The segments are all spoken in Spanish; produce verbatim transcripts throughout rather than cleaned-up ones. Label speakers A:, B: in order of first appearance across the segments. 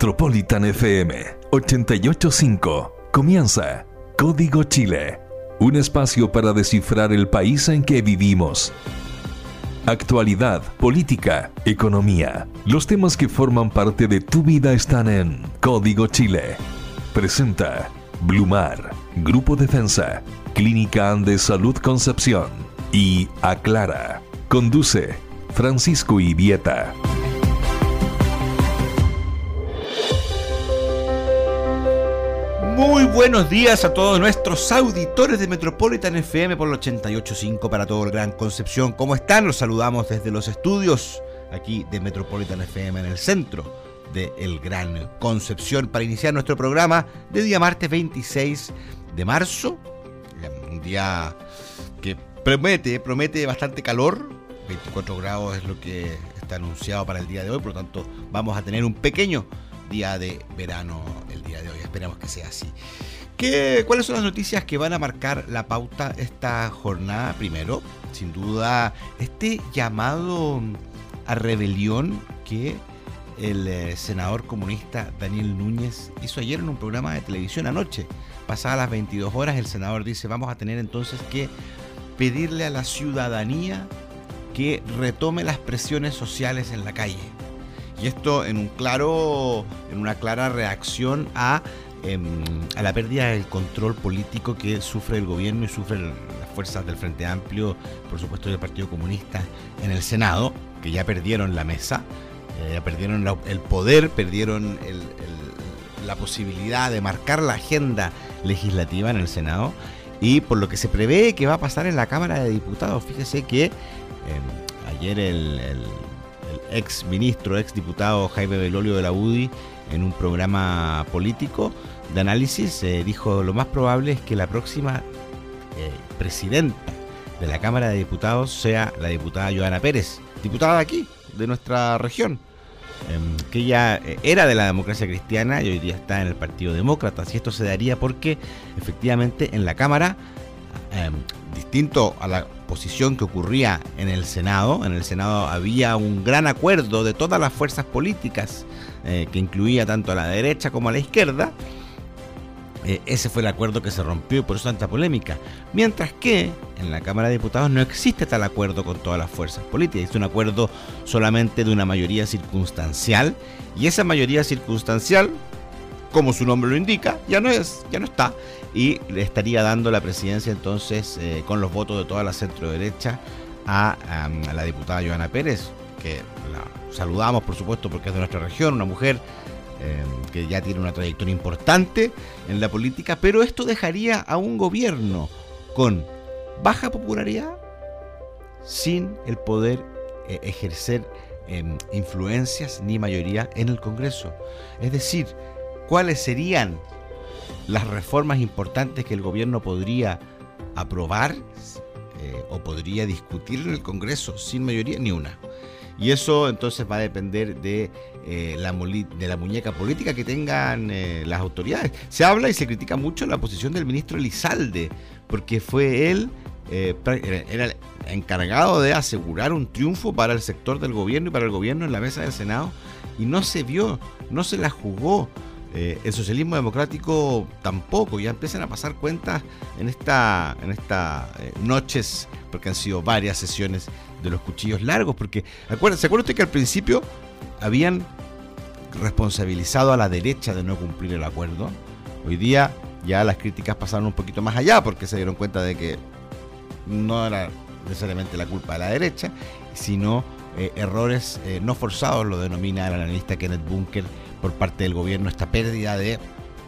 A: Metropolitan F M ochenta y ocho punto cinco. Comienza Código Chile, un espacio para descifrar el país en que vivimos. Actualidad, política, economía. Los temas que forman parte de tu vida están en Código Chile. Presenta Blumar, Grupo Defensa, Clínica Andes Salud Concepción y Aclara. Conduce Francisco Ibieta.
B: Muy buenos días a todos nuestros auditores de Metropolitan F M por el ochenta y ocho punto cinco para todo el Gran Concepción. ¿Cómo están? Los saludamos desde los estudios aquí de Metropolitan F M en el centro de el Gran Concepción para iniciar nuestro programa de día martes veintiséis de marzo. Un día que promete, promete bastante calor. veinticuatro grados es lo que está anunciado para el día de hoy, por lo tanto vamos a tener un pequeño día de verano el día de hoy, esperamos que sea así. ¿Qué, ¿Cuáles son las noticias que van a marcar la pauta esta jornada? Primero, sin duda, este llamado a rebelión que el eh, senador comunista Daniel Núñez hizo ayer en un programa de televisión anoche. Pasadas las veintidós horas, el senador dice, vamos a tener entonces que pedirle a la ciudadanía que retome las presiones sociales en la calle. Y esto en un claro, en una clara reacción a, eh, a la pérdida del control político que sufre el gobierno y sufren las fuerzas del Frente Amplio, por supuesto del Partido Comunista en el Senado, que ya perdieron la mesa, eh, ya perdieron la, el poder, perdieron el, el, la posibilidad de marcar la agenda legislativa en el Senado, y por lo que se prevé que va a pasar en la Cámara de Diputados. Fíjese que eh, ayer el... el ex ministro, ex diputado Jaime Belolio de la U D I, en un programa político de análisis, eh, dijo lo más probable es que la próxima eh, presidenta de la Cámara de Diputados sea la diputada Joana Pérez, diputada de aquí, de nuestra región, eh, que ella eh, era de la democracia cristiana y hoy día está en el Partido Demócrata. Y esto se daría porque efectivamente en la Cámara, eh, distinto a la posición que ocurría en el Senado. En el Senado había un gran acuerdo de todas las fuerzas políticas, eh, que incluía tanto a la derecha como a la izquierda. Eh, ese fue el acuerdo que se rompió y por eso tanta polémica. Mientras que en la Cámara de Diputados no existe tal acuerdo con todas las fuerzas políticas. Es un acuerdo solamente de una mayoría circunstancial, y esa mayoría circunstancial, como su nombre lo indica, ya no es, ya no está, y le estaría dando la presidencia entonces eh, con los votos de toda la centro derecha a, a, a la diputada Joana Pérez, que la saludamos por supuesto porque es de nuestra región, una mujer eh, que ya tiene una trayectoria importante en la política, pero esto dejaría a un gobierno con baja popularidad, sin el poder eh, ejercer eh, influencias ni mayoría en el Congreso. Es decir, ¿cuáles serían las reformas importantes que el gobierno podría aprobar eh, o podría discutir en el Congreso sin mayoría? Ni una. Y eso entonces va a depender de, eh, la, moli- de la muñeca política que tengan eh, las autoridades. Se habla y se critica mucho la posición del ministro Elizalde, porque fue él, eh, era el encargado de asegurar un triunfo para el sector del gobierno y para el gobierno en la mesa del Senado, y no se vio, no se la jugó. Eh, el socialismo democrático tampoco. Ya empiezan a pasar cuentas en esta en estas eh, noches, porque han sido varias sesiones de los cuchillos largos, porque acuérdense, ¿se acuerda usted que al principio habían responsabilizado a la derecha de no cumplir el acuerdo? Hoy día ya las críticas pasaron un poquito más allá, porque se dieron cuenta de que no era necesariamente la culpa de la derecha, sino eh, errores eh, no forzados, lo denomina el analista Kenneth Bunker, por parte del gobierno, esta pérdida de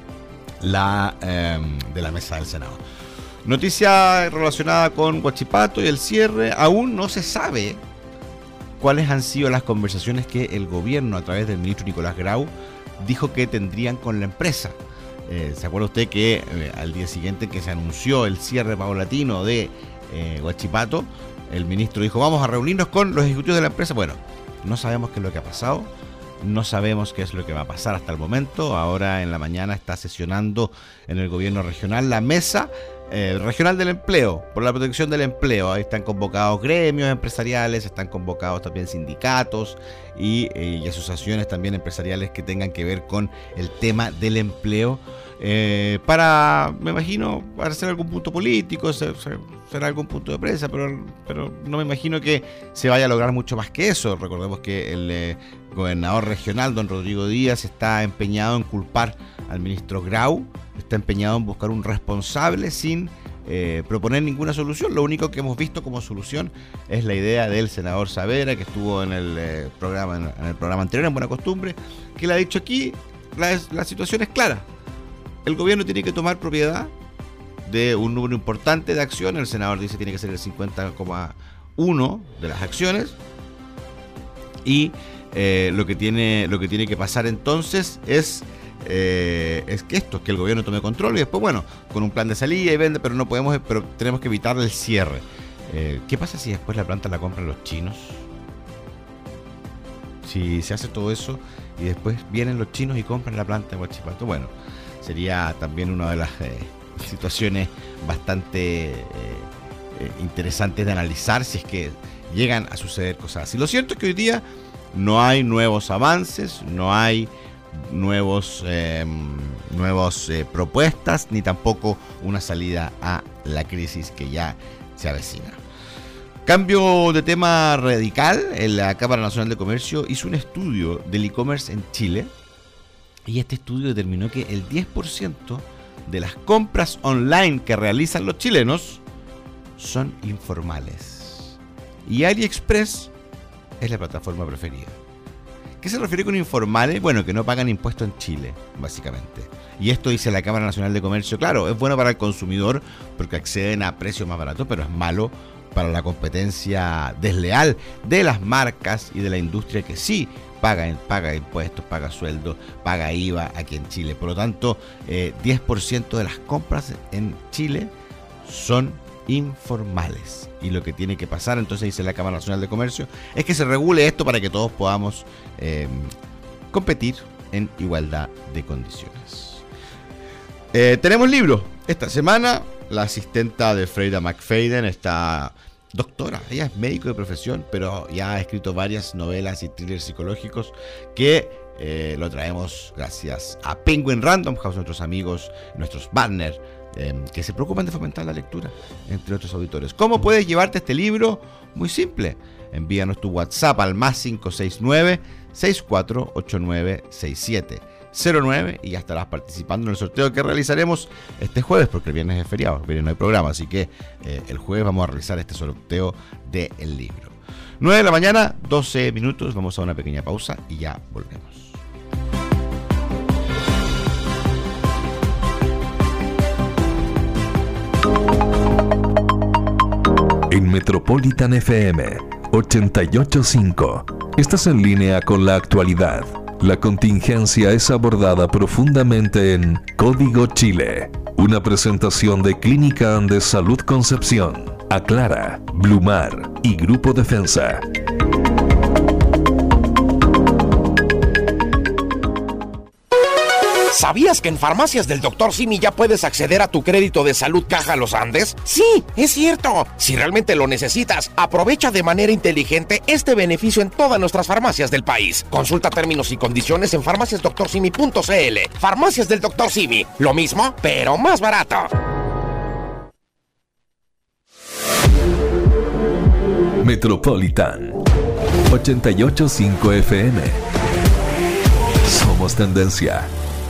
B: la, eh, de la mesa del Senado. Noticia relacionada con Huachipato y el cierre. Aún no se sabe cuáles han sido las conversaciones que el gobierno, a través del ministro Nicolás Grau, dijo que tendrían con la empresa. Eh, ¿Se acuerda usted que eh, al día siguiente que se anunció el cierre paulatino de eh, Huachipato, el ministro dijo, vamos a reunirnos con los ejecutivos de la empresa? Bueno, no sabemos qué es lo que ha pasado. No sabemos qué es lo que va a pasar hasta el momento. Ahora en la mañana está sesionando en el gobierno regional la mesa eh, regional del empleo, por la protección del empleo. Ahí están convocados gremios empresariales, están convocados también sindicatos y, eh, y asociaciones también empresariales que tengan que ver con el tema del empleo. Eh, para, me imagino, para hacer algún punto político, ser, ser, ser algún punto de prensa, pero, pero no me imagino que se vaya a lograr mucho más que eso. Recordemos que el eh, gobernador regional, don Rodrigo Díaz, está empeñado en culpar al ministro Grau, está empeñado en buscar un responsable sin eh, proponer ninguna solución. Lo único que hemos visto como solución es la idea del senador Saavedra, que estuvo en el, eh, programa, en, en el programa anterior, en Buena Costumbre, que le ha dicho aquí, la, la situación es clara. El gobierno tiene que tomar propiedad de un número importante de acciones. El senador dice que tiene que ser el cincuenta coma uno de las acciones. Y eh, lo que tiene lo que tiene que pasar entonces es, eh, es que esto, que el gobierno tome control y después, bueno, con un plan de salida y vende, pero no podemos, pero tenemos que evitar el cierre. Eh, ¿Qué pasa si después la planta la compran los chinos? Si se hace todo eso y después vienen los chinos y compran la planta de Huachipato, bueno, sería también una de las eh, situaciones bastante eh, eh, interesantes de analizar si es que llegan a suceder cosas así. Lo cierto es que hoy día no hay nuevos avances, no hay nuevos eh, nuevas eh, propuestas, ni tampoco una salida a la crisis que ya se avecina. Cambio de tema radical. La Cámara Nacional de Comercio hizo un estudio del e-commerce en Chile. Y este estudio determinó que el diez por ciento de las compras online que realizan los chilenos son informales. Y AliExpress es la plataforma preferida. ¿Qué se refiere con informales? Bueno, que no pagan impuesto en Chile, básicamente. Y esto dice la Cámara Nacional de Comercio. Claro, es bueno para el consumidor porque acceden a precios más baratos, pero es malo para la competencia desleal de las marcas y de la industria que sí paga, paga impuestos, paga sueldos, paga I V A aquí en Chile. Por lo tanto, eh, diez por ciento de las compras en Chile son informales. Y lo que tiene que pasar, entonces dice la Cámara Nacional de Comercio, es que se regule esto para que todos podamos eh, competir en igualdad de condiciones. Eh, tenemos libros. Esta semana, la asistenta de Freida McFadden está... doctora, ella es médico de profesión, pero ya ha escrito varias novelas y thrillers psicológicos que eh, lo traemos gracias a Penguin Random House, nuestros amigos, nuestros partners, eh, que se preocupan de fomentar la lectura entre otros auditores. ¿Cómo puedes llevarte este libro? Muy simple. Envíanos tu WhatsApp al más cinco seis nueve, seis cuatro ocho nueve, seis siete cero nueve y ya estarás participando en el sorteo que realizaremos este jueves, porque el viernes es feriado, el viernes no hay programa, así que eh, el jueves vamos a realizar este sorteo del libro. nueve de la mañana, doce minutos, vamos a una pequeña pausa y ya volvemos.
A: En Metropolitan F M ochenta y ocho punto cinco estás en línea con la actualidad. La contingencia es abordada profundamente en Código Chile, una presentación de Clínica Andes Salud Concepción, Aclara, Blumar y Grupo Defensa.
C: ¿Sabías que en Farmacias del doctor Simi ya puedes acceder a tu crédito de salud Caja Los Andes? Sí, es cierto. Si realmente lo necesitas, aprovecha de manera inteligente este beneficio en todas nuestras farmacias del país. Consulta términos y condiciones en farmacias doctor simi punto c l. Farmacias del doctor Simi. Lo mismo, pero más barato.
A: Metropolitan ochenta y ocho punto cinco F M. Somos tendencia.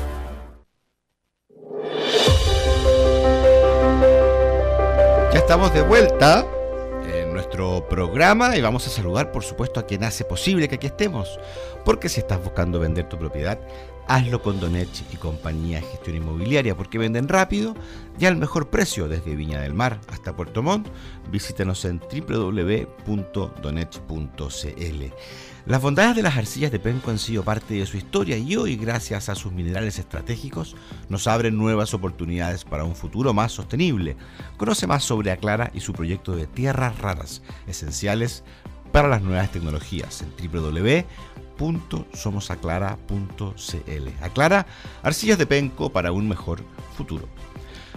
B: Ya estamos de vuelta en nuestro programa y vamos a saludar, por supuesto, a quien hace posible que aquí estemos. Porque si estás buscando vender tu propiedad, hazlo con Donech y compañía Gestión Inmobiliaria, porque venden rápido y al mejor precio desde Viña del Mar hasta Puerto Montt. Visítanos en doble u doble u doble u punto donech punto c l. Las bondades de las arcillas de penco han sido parte de su historia y hoy, gracias a sus minerales estratégicos, nos abren nuevas oportunidades para un futuro más sostenible. Conoce más sobre Aclara y su proyecto de tierras raras, esenciales para las nuevas tecnologías, en doble u doble u doble u punto somos aclara punto c l. Aclara, arcillas de penco para un mejor futuro.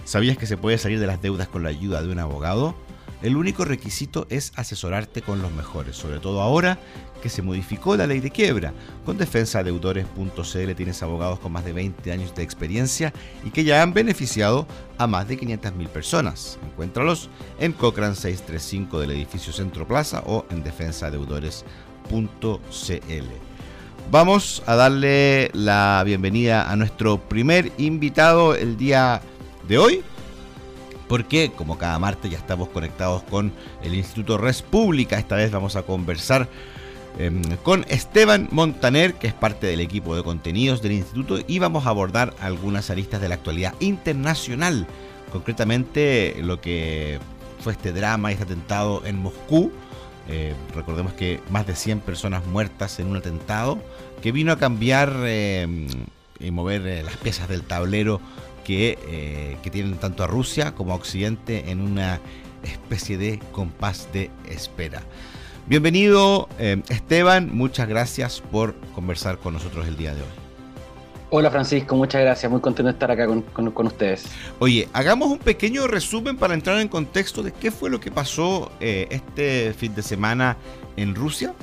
B: ¿Sabías que se puede salir de las deudas con la ayuda de un abogado? El único requisito es asesorarte con los mejores, sobre todo ahora que se modificó la ley de quiebra. Con defensa deudores punto c l tienes abogados con más de veinte años de experiencia y que ya han beneficiado a más de quinientas mil personas. Encuéntralos en Cochrane seiscientos treinta y cinco del edificio Centro Plaza o en defensa deudores punto c l. Vamos a darle la bienvenida a nuestro primer invitado el día de hoy, porque como cada martes ya estamos conectados con el Instituto Res Pública. Esta vez vamos a conversar eh, con Esteban Montaner, que es parte del equipo de contenidos del instituto, y vamos a abordar algunas aristas de la actualidad internacional, concretamente lo que fue este drama y este atentado en Moscú. Eh, recordemos que más de cien personas muertas en un atentado que vino a cambiar eh, y mover eh, las piezas del tablero que, eh, que tienen tanto a Rusia como a Occidente en una especie de compás de espera. Bienvenido eh, Esteban, muchas gracias por conversar con nosotros el día de hoy.
D: Hola Francisco, muchas gracias, muy contento de estar acá con, con, con ustedes.
B: Oye, hagamos un pequeño resumen para entrar en contexto de qué fue lo que pasó eh, este fin de semana en Rusia.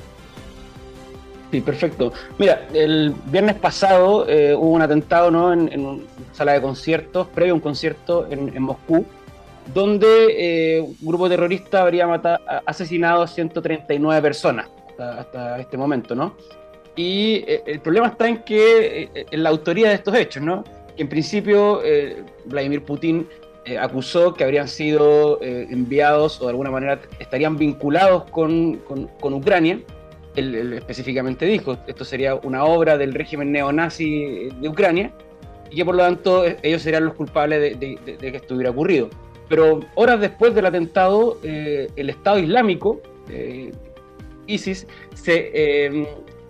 D: Sí, perfecto. Mira, el viernes pasado eh, hubo un atentado, ¿no?, en, en una sala de conciertos, previo a un concierto en, en Moscú, donde eh, un grupo terrorista habría matado, asesinado a ciento treinta y nueve personas hasta, hasta este momento, ¿no? Y eh, el problema está en que eh, en la autoría de estos hechos, ¿no? Que en principio eh, Vladimir Putin eh, acusó que habrían sido eh, enviados o de alguna manera estarían vinculados con, con, con Ucrania. Él, él específicamente dijo, esto sería una obra del régimen neonazi de Ucrania y que por lo tanto ellos serían los culpables de, de, de, de que esto hubiera ocurrido. Pero horas después del atentado, eh, el Estado Islámico, eh, ISIS, se eh,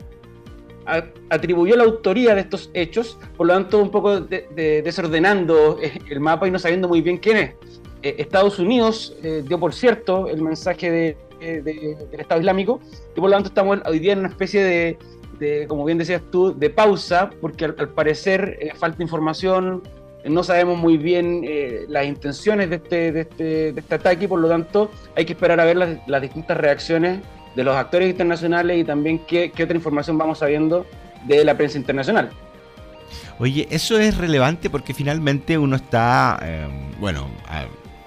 D: a, atribuyó la autoría de estos hechos, por lo tanto un poco de, de, desordenando el mapa y no sabiendo muy bien quién es. Eh, Estados Unidos eh, dio por cierto el mensaje de De, de, del Estado Islámico, y por lo tanto estamos hoy día en una especie de, de como bien decías tú, de pausa, porque al, al parecer eh, falta información, eh, no sabemos muy bien eh, las intenciones de este, de, este, de este ataque, y por lo tanto hay que esperar a ver las, las distintas reacciones de los actores internacionales y también qué, qué otra información vamos sabiendo de la prensa internacional.
B: Oye, eso es relevante porque finalmente uno está, eh, bueno, a,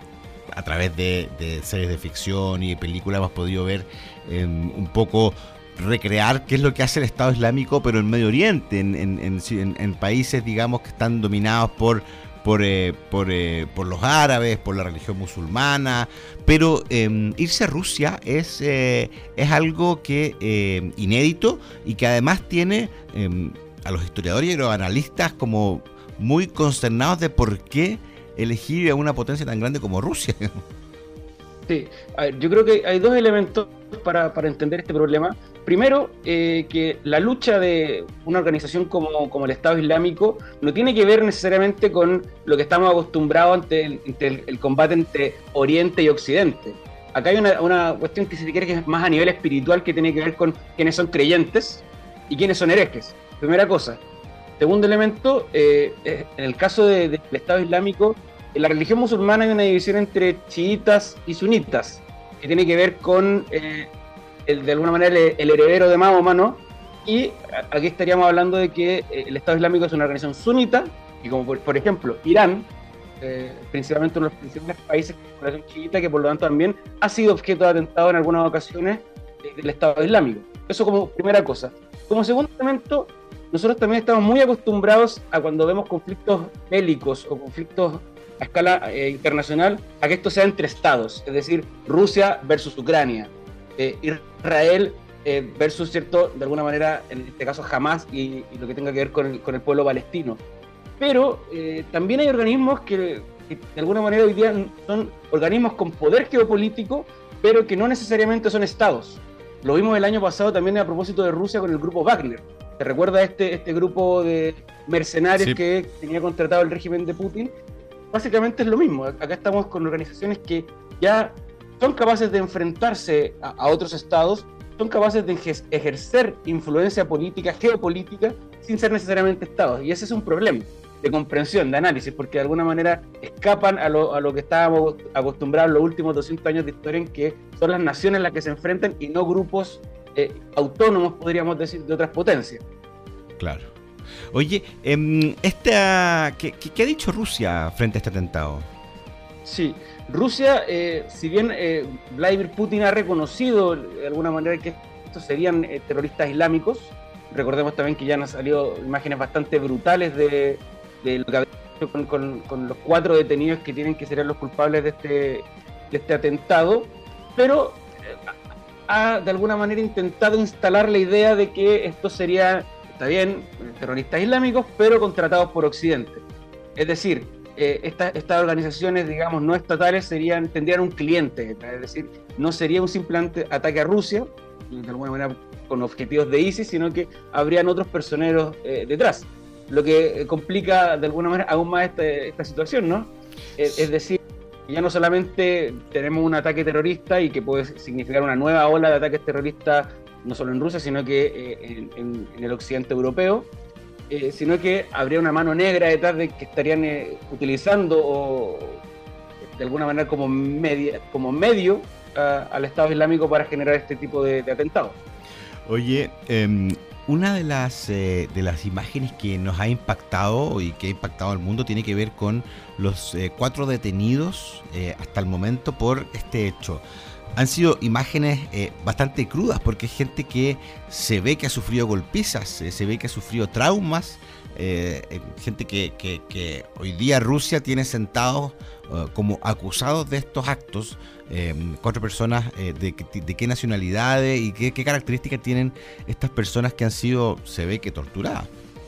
B: a través de, de series de ficción y de películas hemos podido ver eh, un poco recrear qué es lo que hace el Estado Islámico, pero en Medio Oriente, en, en, en, en países, digamos, que están dominados por, por, eh, por, eh, por los árabes, por la religión musulmana, pero eh, irse a Rusia es, eh, es algo que eh, inédito y que además tiene eh, a los historiadores y a los analistas como muy consternados de por qué elegir a una potencia tan grande como Rusia.
D: Sí, a ver, yo creo que hay dos elementos para, para entender este problema. Primero, eh, que la lucha de una organización como, como el Estado Islámico no tiene que ver necesariamente con lo que estamos acostumbrados ante el, ante el, el combate entre Oriente y Occidente. Acá hay una, una cuestión que se quiere que es más a nivel espiritual, que tiene que ver con quiénes son creyentes y quiénes son herejes. Primera cosa. Segundo elemento, eh, en el caso de, de, del Estado Islámico, en la religión musulmana hay una división entre chiitas y sunitas, que tiene que ver con, eh, el, de alguna manera, el, el heredero de Mahoma, ¿no? Y aquí estaríamos hablando de que el Estado Islámico es una organización sunita, y como por, por ejemplo Irán, eh, principalmente uno de los principales países de la población chiita, que por lo tanto también ha sido objeto de atentado en algunas ocasiones eh, del Estado Islámico. Eso como primera cosa. Como segundo elemento, nosotros también estamos muy acostumbrados a cuando vemos conflictos bélicos o conflictos a escala eh, internacional, a que esto sea entre estados, es decir, Rusia versus Ucrania, eh, Israel eh, versus, cierto, de alguna manera, en este caso Hamas y, y lo que tenga que ver con el, con el pueblo palestino. Pero eh, también hay organismos que, que de alguna manera hoy día son organismos con poder geopolítico, pero que no necesariamente son estados. Lo vimos el año pasado también a propósito de Rusia con el grupo Wagner. ¿Te recuerda este, este grupo de mercenarios sí. que tenía contratado el régimen de Putin? Básicamente es lo mismo. Acá estamos con organizaciones que ya son capaces de enfrentarse a, a otros estados, son capaces de ejercer influencia política, geopolítica, sin ser necesariamente estados. Y ese es un problema. de comprensión, de análisis, porque de alguna manera escapan a lo, a lo que estábamos acostumbrados en los últimos doscientos años de historia, en que son las naciones las que se enfrentan y no grupos eh, autónomos, podríamos decir, de otras potencias.
B: Claro. Oye, eh, esta, ¿qué, qué ha dicho Rusia frente a este atentado?
D: Sí, Rusia, eh, si bien eh, Vladimir Putin ha reconocido de alguna manera que estos serían eh, terroristas islámicos, recordemos también que ya han salido imágenes bastante brutales de, de lo que ha hecho con, con, con los cuatro detenidos que tienen que ser los culpables de este, de este atentado, pero eh, ha de alguna manera intentado instalar la idea de que esto sería, está bien, terroristas islámicos, pero contratados por Occidente. Es decir, eh, esta, estas organizaciones, digamos, no estatales serían, tendrían un cliente, es decir, no sería un simple ataque a Rusia, de alguna manera con objetivos de ISIS, sino que habrían otros personeros eh, detrás, lo que complica de alguna manera aún más esta, esta situación, ¿no? Es, es decir, ya no solamente tenemos un ataque terrorista y que puede significar una nueva ola de ataques terroristas, no solo en Rusia, sino que eh, en, en, en el occidente europeo, eh, sino que habría una mano negra detrás de que estarían eh, utilizando o de alguna manera como, media, como medio a, al Estado Islámico para generar este tipo de, de atentados.
B: Oye, eh, una de las, eh, de las imágenes que nos ha impactado y que ha impactado al mundo tiene que ver con los eh, cuatro detenidos eh, hasta el momento por este hecho. Han sido imágenes eh, bastante crudas porque es gente que se ve que ha sufrido golpizas, eh, se ve que ha sufrido traumas, eh, eh, gente que, que, que hoy día Rusia tiene sentados uh, como acusados de estos actos. Eh, cuatro personas, eh, de, de qué nacionalidades y qué, qué características tienen estas personas que han sido, se ve que torturadas.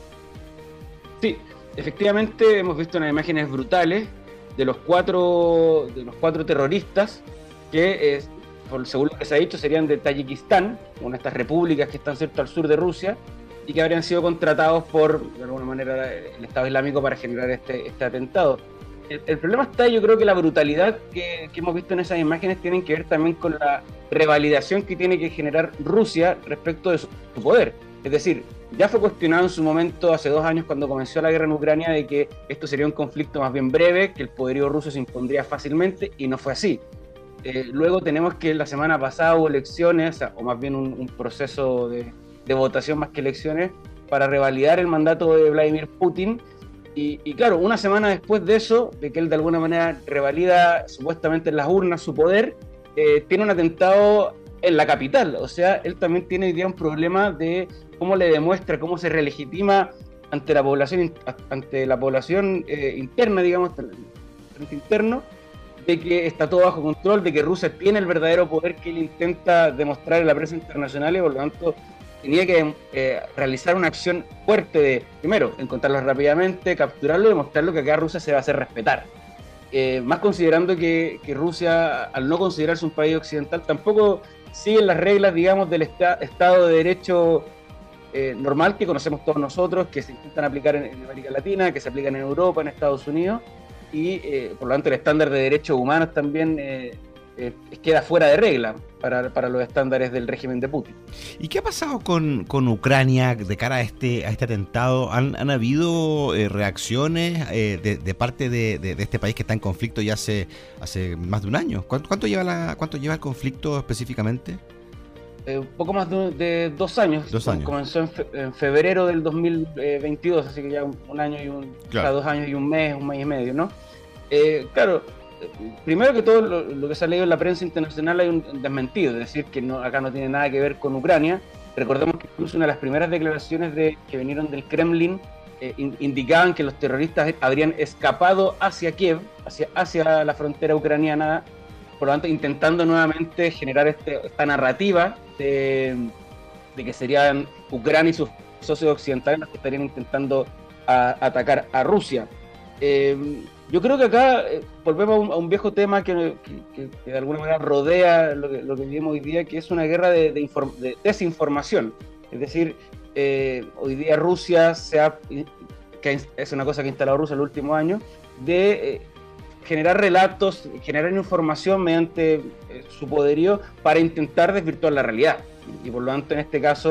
D: Sí, efectivamente hemos visto unas imágenes brutales de los cuatro, de los cuatro terroristas que, eh, por, según lo que se ha dicho, serían de Tayikistán, una de estas repúblicas que están cerca al sur de Rusia, y que habrían sido contratados por, de alguna manera, el Estado Islámico para generar este, este atentado. El, el problema está, yo creo que la brutalidad que, que hemos visto en esas imágenes tienen que ver también con la revalidación que tiene que generar Rusia respecto de su, su poder. Es decir, ya fue cuestionado en su momento, hace dos años, cuando comenzó la guerra en Ucrania, de que esto sería un conflicto más bien breve, que el poderío ruso se impondría fácilmente, y no fue así. Eh, luego tenemos que la semana pasada hubo elecciones, o más bien un, un proceso de, de votación más que elecciones, para revalidar el mandato de Vladimir Putin. Y, y claro, una semana después de eso, de que él de alguna manera revalida supuestamente en las urnas su poder, eh, tiene un atentado en la capital. O sea, él también tiene hoy día un problema de cómo le demuestra, cómo se relegitima ante la población, ante la población eh, interna, digamos, frente interno, de que está todo bajo control, de que Rusia tiene el verdadero poder que él intenta demostrar en la prensa internacional, y por lo tanto tenía que eh, realizar una acción fuerte de, primero, encontrarlos rápidamente, capturarlo y demostrarlo que acá Rusia se va a hacer respetar. Eh, más considerando que, que Rusia, al no considerarse un país occidental, tampoco sigue las reglas, digamos, del esta, Estado de Derecho eh, normal que conocemos todos nosotros, que se intentan aplicar en, en América Latina, que se aplican en Europa, en Estados Unidos, y eh, por lo tanto el estándar de derechos humanos también eh, eh, queda fuera de regla para, para los estándares del régimen de Putin.
B: ¿Y qué ha pasado con, con Ucrania de cara a este, a este atentado? ¿Han, han habido eh, reacciones eh, de, de parte de, de, de este país que está en conflicto ya hace, hace más de un año? ¿Cuánto, cuánto, lleva, la, cuánto lleva el conflicto específicamente?
D: Eh, un poco más de, de dos años.
B: Dos años.
D: Comenzó en, fe, en febrero del dos mil veintidós, así que ya un, un año y un, claro. O sea, dos años y un mes, un mes y medio, ¿no? Eh, claro, primero que todo, lo, lo que se ha leído en la prensa internacional hay un desmentido, es decir, que no, acá no tiene nada que ver con Ucrania. Recordemos que incluso una de las primeras declaraciones de, que vinieron del Kremlin eh, in, indicaban que los terroristas habrían escapado hacia Kiev, hacia, hacia la frontera ucraniana, por lo tanto intentando nuevamente generar este, esta narrativa de, de que serían Ucrania y sus socios occidentales los que estarían intentando a, atacar a Rusia. Eh, yo creo que acá eh, volvemos a un, a un viejo tema que, que, que de alguna manera rodea lo que, lo que vivimos hoy día, que es una guerra de, de, inform, de desinformación. Es decir, eh, hoy día Rusia se ha, que es una cosa que ha instalado Rusia en los últimos años, de eh, generar relatos, generar información mediante eh, su poderío para intentar desvirtuar la realidad. Y por lo tanto, en este caso,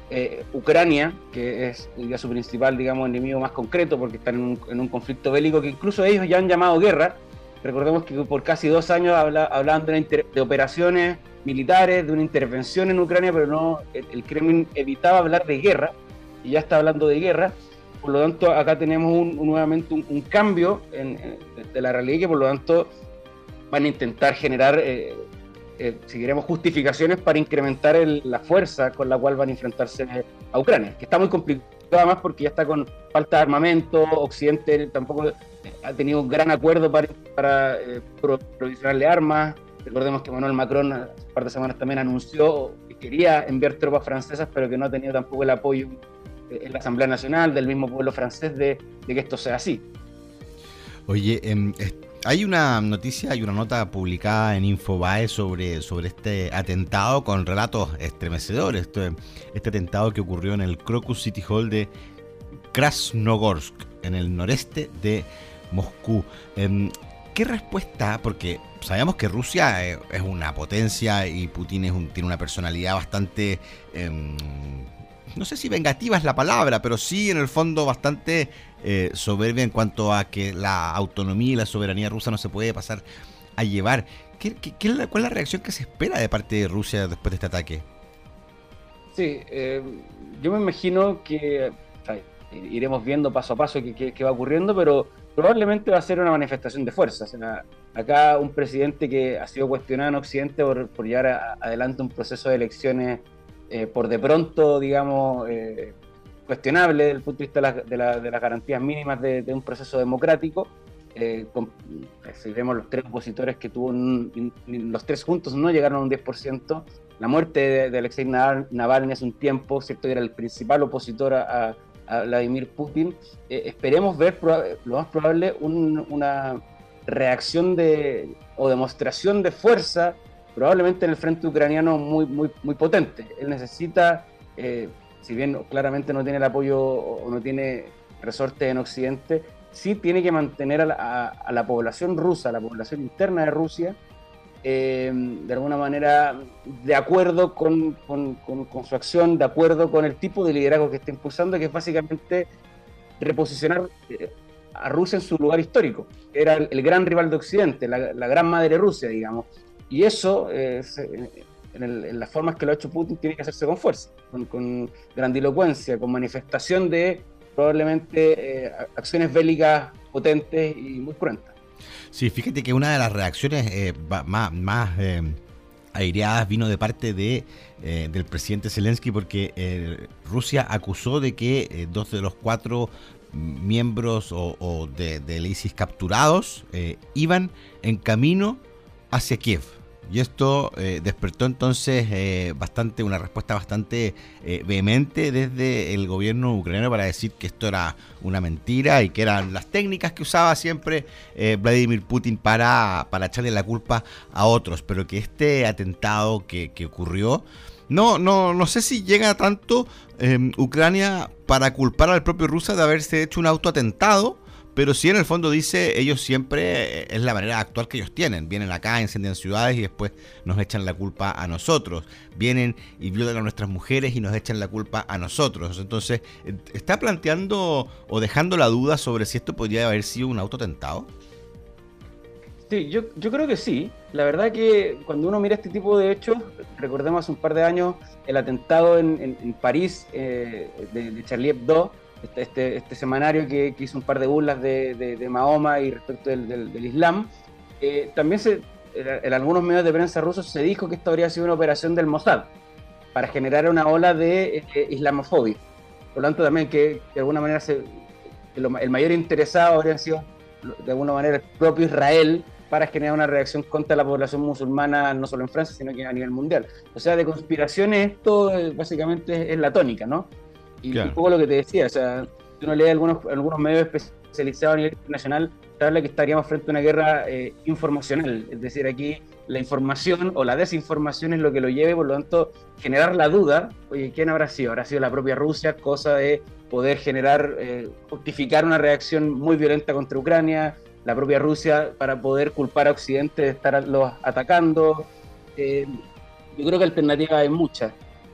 D: eh, Ucrania, que es ya su principal, digamos, enemigo más concreto, porque están en un, en un conflicto bélico que incluso ellos ya han llamado guerra. Recordemos que por casi dos años habla, hablaban de, una inter, de operaciones militares, de una intervención en Ucrania, pero no, el, el Kremlin evitaba hablar de guerra, y ya está hablando de guerra. Por lo tanto, acá tenemos un, un, nuevamente un, un cambio en, en, de la realidad, que por lo tanto van a intentar generar, eh, eh, si queremos, justificaciones para incrementar el, la fuerza con la cual van a enfrentarse a Ucrania, que está muy complicado además porque ya está con falta de armamento. Occidente tampoco ha tenido un gran acuerdo para, para eh, provisionarle armas. Recordemos que Emmanuel Macron hace un par de semanas también anunció que quería enviar tropas francesas, pero que no ha tenido tampoco el apoyo en la Asamblea Nacional del mismo pueblo francés de, de que esto sea así.
B: Oye, eh, hay una noticia, hay una nota publicada en Infobae sobre, sobre este atentado con relatos estremecedores. Este, este atentado que ocurrió en el Crocus City Hall de Krasnogorsk, en el noreste de Moscú. Eh, ¿Qué respuesta? Porque sabemos que Rusia es una potencia y Putin es un, tiene una personalidad bastante... Eh, no sé si vengativa es la palabra, pero sí en el fondo bastante eh, soberbia en cuanto a que la autonomía y la soberanía rusa no se puede pasar a llevar. ¿Qué, qué, qué, ¿Cuál es la reacción que se espera de parte de Rusia después de este ataque?
D: Sí, eh, yo me imagino que o sea, iremos viendo paso a paso qué, qué, qué va ocurriendo, pero probablemente va a ser una manifestación de fuerza. O sea, acá un presidente que ha sido cuestionado en Occidente por, por llevar a, adelante un proceso de elecciones Eh, por de pronto, digamos, eh, cuestionable desde el punto de vista de, la, de, la, de las garantías mínimas de, de un proceso democrático. Eh, con, si vemos los tres opositores que tuvo, un, los tres juntos no llegaron a un diez por ciento. La muerte de, de Alexei Navalny hace un tiempo, ¿cierto?, era el principal opositor a, a Vladimir Putin. Eh, esperemos ver, lo más probable, un, una reacción de, o demostración de fuerza, probablemente en el frente ucraniano muy, muy, muy potente. Él necesita, eh, si bien claramente no tiene el apoyo o no tiene resorte en Occidente, sí tiene que mantener a la, a, a la población rusa, a la población interna de Rusia, eh, de alguna manera de acuerdo con, con, con, con su acción, de acuerdo con el tipo de liderazgo que está impulsando, que es básicamente reposicionar eh, a Rusia en su lugar histórico. Era el, el gran rival de Occidente, la, la gran madre Rusia, digamos. Y eso, eh, en, el, en las formas que lo ha hecho Putin, tiene que hacerse con fuerza, con, con grandilocuencia, con manifestación de probablemente eh, acciones bélicas potentes y muy cruentas.
B: Sí, fíjate que una de las reacciones eh, más, más eh, aireadas vino de parte de, eh, del presidente Zelensky, porque eh, Rusia acusó de que eh, dos de los cuatro miembros o, o de, del ISIS capturados eh, iban en camino hacia Kiev. Y esto eh, despertó entonces eh, bastante una respuesta bastante eh, vehemente desde el gobierno ucraniano para decir que esto era una mentira y que eran las técnicas que usaba siempre eh, Vladimir Putin para, para echarle la culpa a otros, pero que este atentado que, que ocurrió, no, no, no sé si llega tanto eh, Ucrania para culpar al propio Rusia de haberse hecho un autoatentado, pero sí en el fondo dice, ellos siempre, es la manera de actuar que ellos tienen. Vienen acá, incendian ciudades y después nos echan la culpa a nosotros. Vienen y violan a nuestras mujeres y nos echan la culpa a nosotros. Entonces, ¿está planteando o dejando la duda sobre si esto podría haber sido un autoatentado?
D: Sí, yo, yo creo que sí. La verdad que cuando uno mira este tipo de hechos, recordemos hace un par de años el atentado en, en, en París eh, de, de Charlie Hebdo, Este, este, este semanario que, que hizo un par de burlas de, de, de Mahoma y respecto del, del, del Islam. Eh, también se, en algunos medios de prensa rusos se dijo que esto habría sido una operación del Mossad para generar una ola de eh, islamofobia. Por lo tanto, también que, que de alguna manera se, que lo, el mayor interesado habría sido de alguna manera el propio Israel para generar una reacción contra la población musulmana, no solo en Francia, sino que a nivel mundial. O sea, de conspiraciones esto eh, básicamente es la tónica, ¿no? Y claro, un poco lo que te decía, o sea, si uno lee algunos, algunos medios especializados a nivel internacional, se habla que estaríamos frente a una guerra eh, informacional, es decir, aquí la información o la desinformación es lo que lo lleve, por lo tanto, generar la duda, oye, ¿quién habrá sido? ¿Habrá sido la propia Rusia? Cosa de poder generar, eh, justificar una reacción muy violenta contra Ucrania, la propia Rusia para poder culpar a Occidente de estarlos atacando. Eh, yo creo que alternativas hay muchas.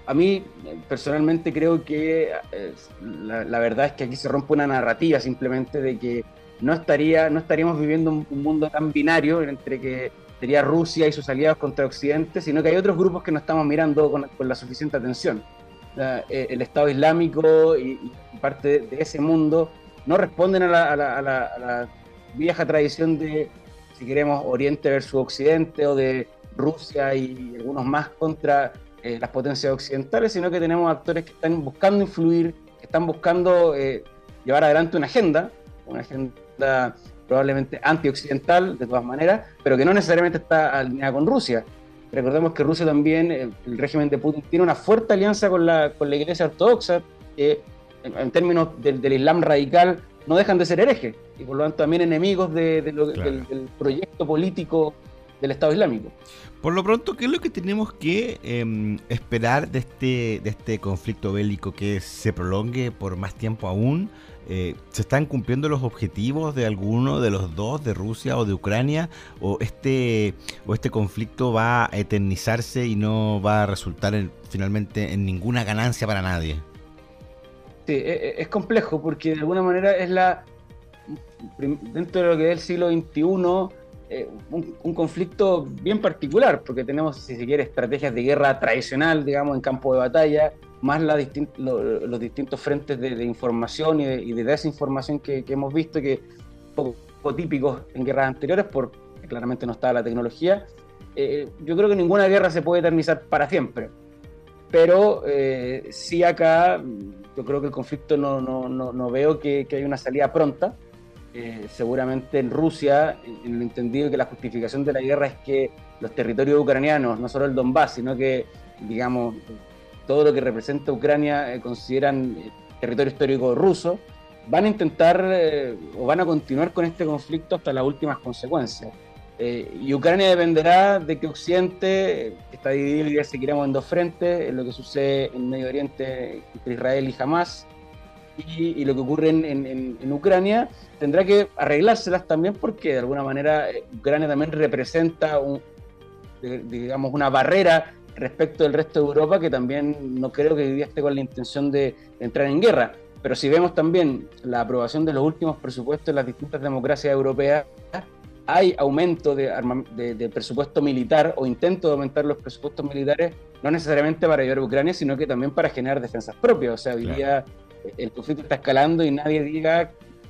D: a mí personalmente creo que eh, la, la verdad es que aquí se rompe una narrativa simplemente de que no, estaría, no estaríamos viviendo un, un mundo tan binario entre que sería Rusia y sus aliados contra Occidente, sino que hay otros grupos que no estamos mirando con, con la suficiente atención. Uh, el Estado Islámico y, y parte de, de ese mundo no responden a la, a, la, a, la, a la vieja tradición de, si queremos, Oriente versus Occidente, o de Rusia y algunos más contra eh, las potencias occidentales, sino que tenemos actores que están buscando influir, que están buscando eh, llevar adelante una agenda, una agenda probablemente antioccidental de todas maneras, pero que no necesariamente está alineada con Rusia. Recordemos que Rusia también, el, el régimen de Putin, tiene una fuerte alianza con la, con la Iglesia Ortodoxa, que en, en términos del, del Islam radical no dejan de ser herejes, y por lo tanto también enemigos de, de lo, claro. del, del proyecto político del Estado Islámico.
B: Por lo pronto, ¿qué es lo que tenemos que eh, esperar de este, de este conflicto bélico que se prolongue por más tiempo aún? Eh, ¿Se están cumpliendo los objetivos de alguno de los dos, de Rusia o de Ucrania? ¿O este, o este conflicto va a eternizarse y no va a resultar en, finalmente en ninguna ganancia para nadie?
D: Sí, es complejo porque de alguna manera es la, dentro de lo que es el siglo veintiuno, eh, un, un conflicto bien particular, porque tenemos, si se quiere, estrategias de guerra tradicional, digamos, en campo de batalla, más la distin- lo, los distintos frentes de, de información y de, y de desinformación que, que hemos visto, que poco, poco típicos en guerras anteriores, porque claramente no estaba la tecnología. Eh, yo creo que ninguna guerra se puede eternizar para siempre, pero eh, sí acá yo creo que el conflicto no, no, no, no veo que, que haya una salida pronta. Eh, seguramente en Rusia, en el entendido que la justificación de la guerra es que los territorios ucranianos, no solo el Donbass, sino que, digamos, todo lo que representa Ucrania eh, consideran eh, territorio histórico ruso, van a intentar eh, o van a continuar con este conflicto hasta las últimas consecuencias. Eh, y Ucrania dependerá de que Occidente, eh, está dividido y ya seguiremos en dos frentes, en lo que sucede en Medio Oriente entre Israel y Hamas, y, y lo que ocurre en, en, en Ucrania, tendrá que arreglárselas también porque de alguna manera eh, Ucrania también representa un, digamos, una barrera respecto del resto de Europa, que también no creo que hoy día esté con la intención de, de entrar en guerra. Pero si vemos también la aprobación de los últimos presupuestos en las distintas democracias europeas, hay aumento de, arma, de, de presupuesto militar o intento de aumentar los presupuestos militares, no necesariamente para ayudar a Ucrania, sino que también para generar defensas propias. O sea, hoy día claro. el conflicto está escalando y nadie diga,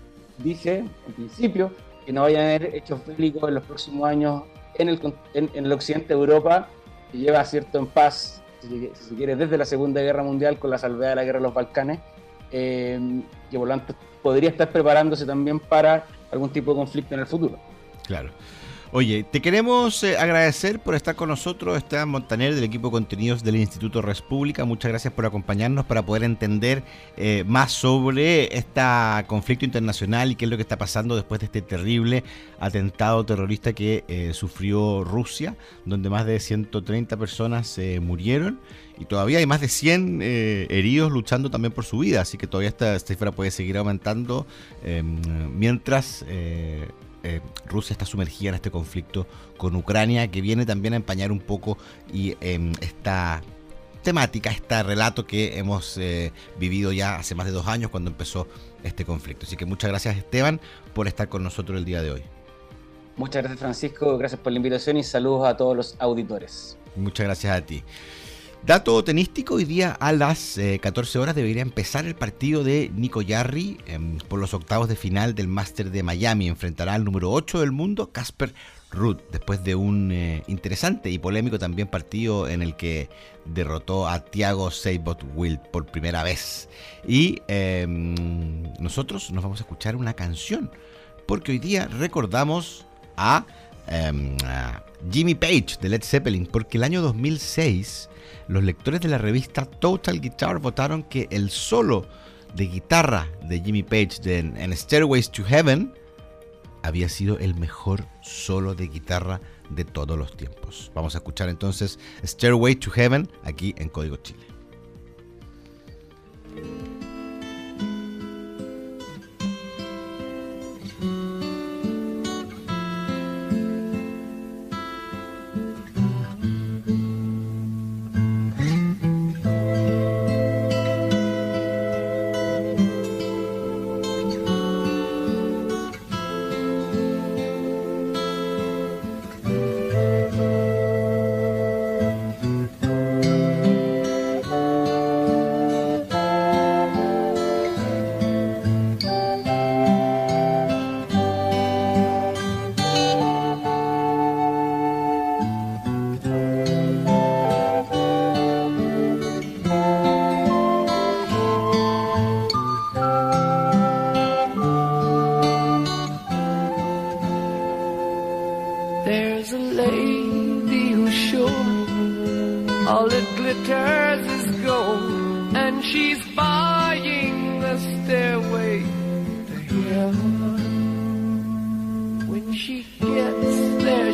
D: dice en principio, que no vayan a haber hechos bélicos en los próximos años en el, en, en el occidente de Europa, que lleva cierto en paz, si, si se quiere, desde la Segunda Guerra Mundial, con la salvedad de la Guerra de los Balcanes, eh, que por lo tanto podría estar preparándose también para algún tipo de conflicto en el futuro.
B: Claro. Oye, te queremos eh, agradecer por estar con nosotros, Esteban Montaner, del equipo de contenidos del Instituto Res Pública. Muchas gracias por acompañarnos para poder entender eh, más sobre este conflicto internacional y qué es lo que está pasando después de este terrible atentado terrorista que eh, sufrió Rusia, donde más de ciento treinta personas eh, murieron y todavía hay más de cien eh, heridos luchando también por su vida. Así que todavía esta cifra puede seguir aumentando eh, mientras... Eh, Eh, Rusia está sumergida en este conflicto con Ucrania, que viene también a empañar un poco y eh, esta temática, este relato que hemos eh, vivido ya hace más de dos años cuando empezó este conflicto. Así que muchas gracias, Esteban, por estar con nosotros el día de hoy.
D: Muchas gracias, Francisco, gracias por la invitación y saludos a todos los auditores.
B: Muchas gracias a ti. Dato tenístico, hoy día a las eh, catorce horas debería empezar el partido de Nico Jarry eh, por los octavos de final del Máster de Miami. Enfrentará al número ocho del mundo, Casper Ruud, después de un eh, interesante y polémico también partido en el que derrotó a Thiago Seyboth-Wild por primera vez. Y eh, nosotros nos vamos a escuchar una canción, porque hoy día recordamos a, eh, a Jimmy Page de Led Zeppelin, porque el año dos mil seis... los lectores de la revista Total Guitar votaron que el solo de guitarra de Jimmy Page de, en Stairways to Heaven había sido el mejor solo de guitarra de todos los tiempos. Vamos a escuchar entonces Stairway to Heaven aquí en Código Chile.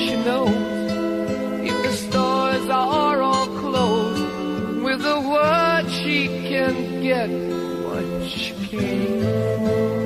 E: she knows if the stores are all closed. With a word she can get what she came for.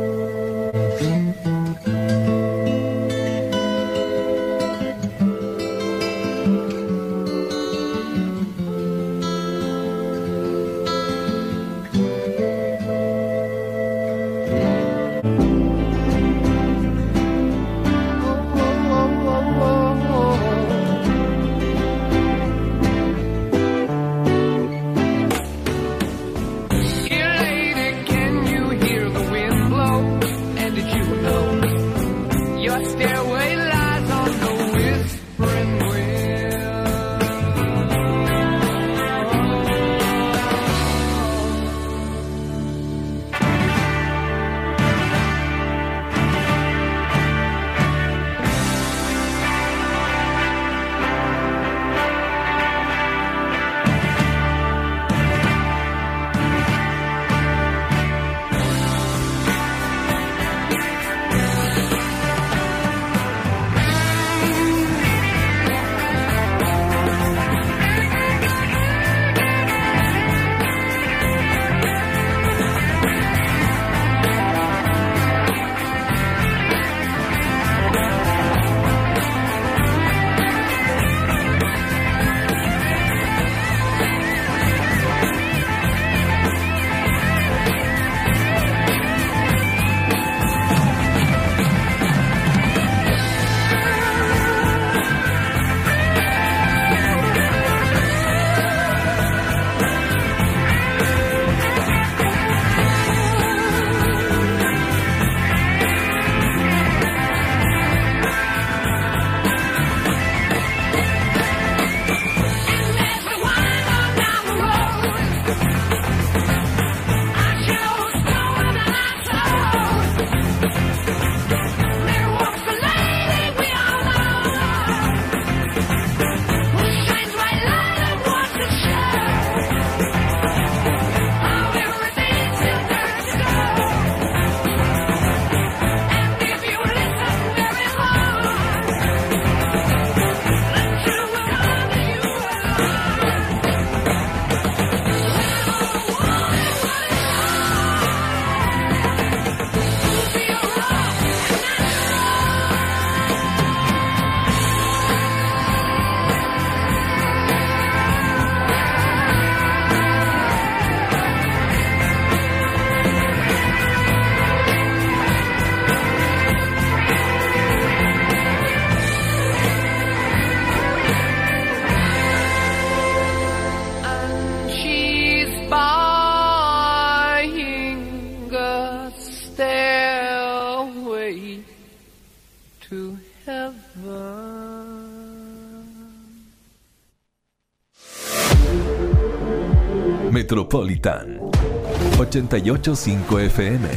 A: Metropolitan ochenta y ocho punto cinco F M.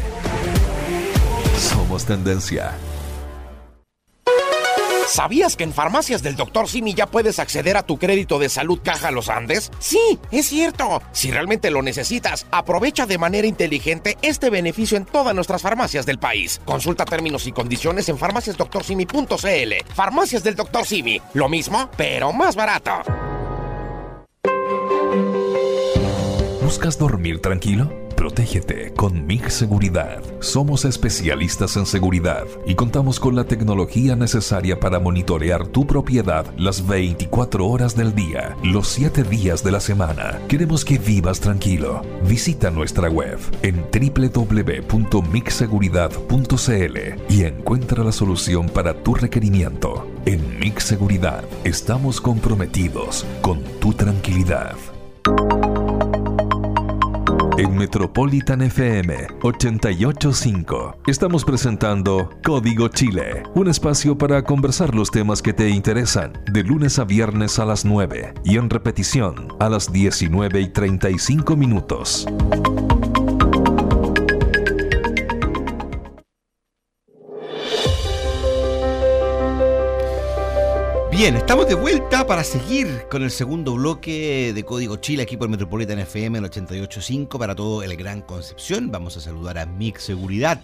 A: Somos tendencia.
C: ¿Sabías que en Farmacias del doctor Simi ya puedes acceder a tu crédito de salud Caja Los Andes? Sí, es cierto. Si realmente lo necesitas, aprovecha de manera inteligente este beneficio en todas nuestras farmacias del país. Consulta términos y condiciones en farmacias doctor simi punto c l. Farmacias del doctor Simi. Lo mismo, pero más barato.
A: ¿Buscas dormir tranquilo? Protégete con M I G Seguridad. Somos especialistas en seguridad y contamos con la tecnología necesaria para monitorear tu propiedad las veinticuatro horas del día, los siete días de la semana. Queremos que vivas tranquilo. Visita nuestra web en doble u doble u doble u punto mig seguridad punto c l y encuentra la solución para tu requerimiento. En M I G Seguridad estamos comprometidos con tu tranquilidad. En Metropolitan F M ochenta y ocho punto cinco estamos presentando Código Chile, un espacio para conversar los temas que te interesan, de lunes a viernes a las nueve y en repetición a las diecinueve y treinta y cinco minutos.
B: Bien, estamos de vuelta para seguir con el segundo bloque de Código Chile aquí por Metropolitan F M, el ochenta y ocho punto cinco para todo el Gran Concepción. Vamos a saludar a M I G Seguridad,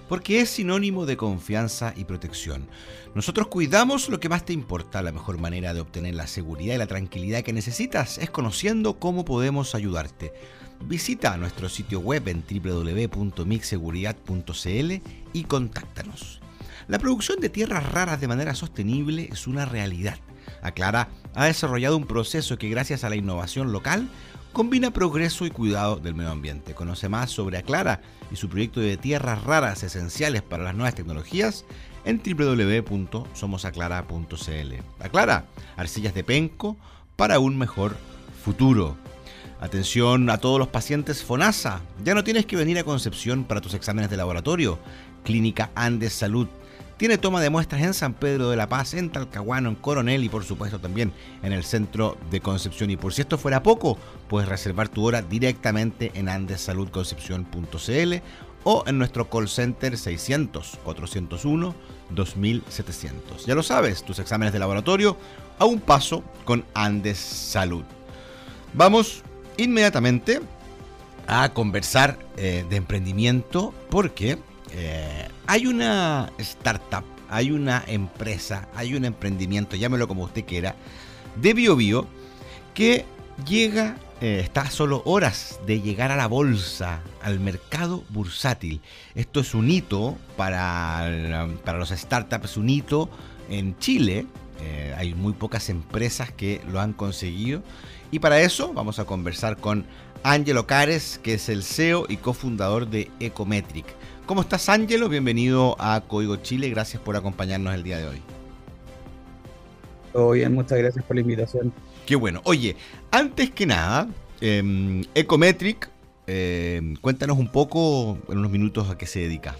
B: porque es sinónimo de confianza y protección. Nosotros cuidamos lo que más te importa. La mejor manera de obtener la seguridad y la tranquilidad que necesitas es conociendo cómo podemos ayudarte. Visita nuestro sitio web en doble u doble u doble u punto mixseguridad punto c l y contáctanos. La producción de tierras raras de manera sostenible es una realidad. Aclara ha desarrollado un proceso que, gracias a la innovación local, combina progreso y cuidado del medio ambiente. Conoce más sobre Aclara y su proyecto de tierras raras esenciales para las nuevas tecnologías en doble u doble u doble u punto somos aclara punto c l. Aclara, arcillas de penco para un mejor futuro. Atención a todos los pacientes FONASA. Ya no tienes que venir a Concepción para tus exámenes de laboratorio. Clínica Andes Salud tiene toma de muestras en San Pedro de la Paz, en Talcahuano, en Coronel y por supuesto también en el centro de Concepción. Y por si esto fuera poco, puedes reservar tu hora directamente en andes salud concepción punto c l o en nuestro call center seiscientos, cuatrocientos uno, dos mil setecientos. Ya lo sabes, tus exámenes de laboratorio a un paso con Andes Salud. Vamos inmediatamente a conversar eh, de emprendimiento porque eh, hay una startup, hay una empresa, hay un emprendimiento, llámelo como usted quiera, de BioBio que llega, eh, está a solo horas de llegar a la bolsa, al mercado bursátil. Esto es un hito para, para los startups, un hito en Chile. Eh, hay muy pocas empresas que lo han conseguido. Y para eso vamos a conversar con Ángelo Cares, que es el C E O y cofundador de Ecometric. ¿Cómo estás, Ángelo? Bienvenido a Código Chile. Gracias por acompañarnos el día de hoy.
F: Todo bien, muchas gracias por la invitación.
B: Qué bueno. Oye, antes que nada, eh, Ecometric, eh, cuéntanos un poco, en unos minutos, a qué se dedica.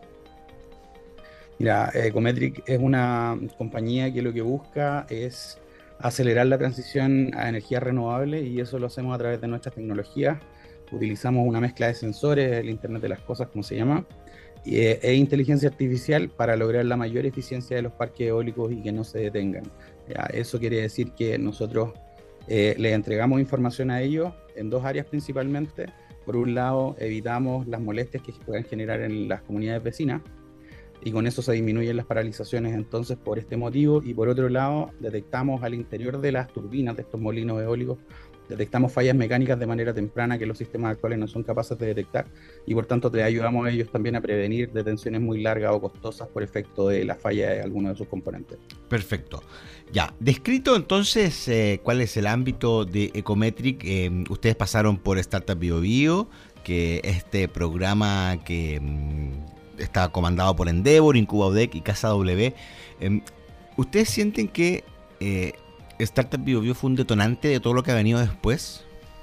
F: Mira, Ecometric es una compañía que lo que busca es acelerar la transición a energías renovables, y eso lo hacemos a través de nuestras tecnologías. Utilizamos una mezcla de sensores, el Internet de las Cosas, como se llama, y, e, e inteligencia artificial para lograr la mayor eficiencia de los parques eólicos y que no se detengan. Ya, eso quiere decir que nosotros eh, les entregamos información a ellos en dos áreas principalmente. Por un lado, evitamos las molestias que puedan generar en las comunidades vecinas, y con eso se disminuyen las paralizaciones entonces por este motivo. Y por otro lado, detectamos al interior de las turbinas de estos molinos eólicos, detectamos fallas mecánicas de manera temprana que los sistemas actuales no son capaces de detectar, y por tanto te ayudamos a ellos también a prevenir detenciones muy largas o costosas por efecto de la falla de alguno de sus componentes.
B: Perfecto. Ya, descrito entonces eh, cuál es el ámbito de Ecometric, eh, ustedes pasaron por Startup BioBio, que este programa que mm, está comandado por Endeavor, Incuba U D E C y Casa W. Eh, ¿Ustedes sienten que eh, Startup BioBio fue un detonante de todo lo que ha venido después?